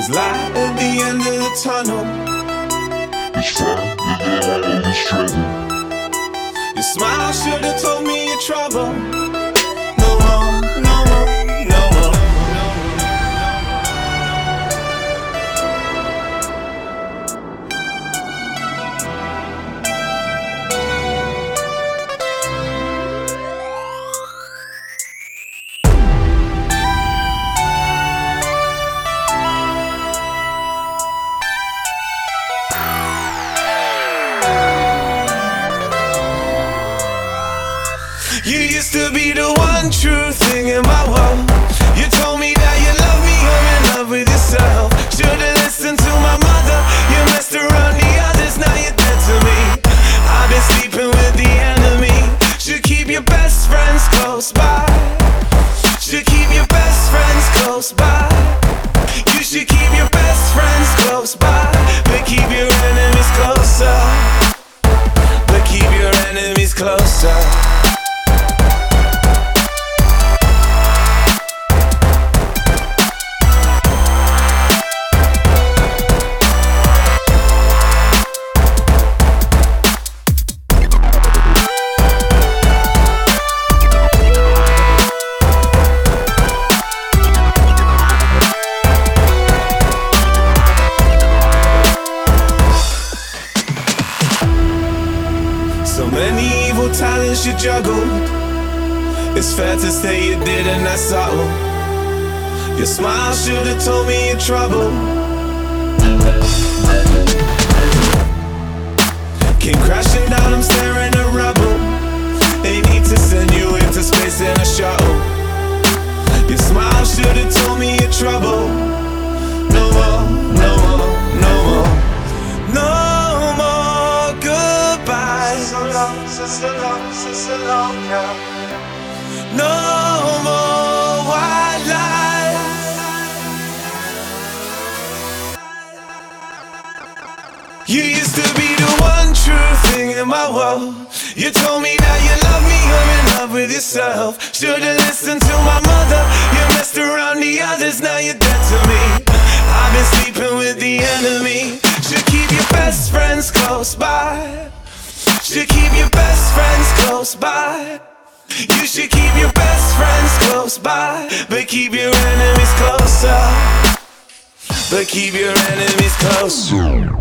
light at the end of the tunnel. It's fine, you know I always struggle. Your smile should've told me your trouble. No more, no more, no more. You used to be the one true thing in my world. You told me that you love me, you're in love with yourself. Should've listened to my mother. You messed around the others, now you're dead to me. I've been sleeping with the enemy. Should keep your best friends close by. Should keep your best friends close by. You should keep your best friends close by, but keep your enemies closer. But keep your enemies closer. So many evil talents you juggled. It's fair to say you didn't, that's subtle. Your smile should've told me your trouble. Came crashing down, I'm staring at rubble. They need to send you into space in a shuttle. Your smile should've told me your trouble. No more, no more, no more. No more goodbyes. So long, so long, so long now. No more white lies. You used to be the one true thing in my world. You told me that you love me, you're in love with yourself. Should've listened to my mother. You messed around the others, now you're dead to me. I've been sleeping with the enemy. Should keep your best friends close by. Should keep your best friends close by. You should keep your best friends close by, but keep your enemies closer. But keep your enemies closer.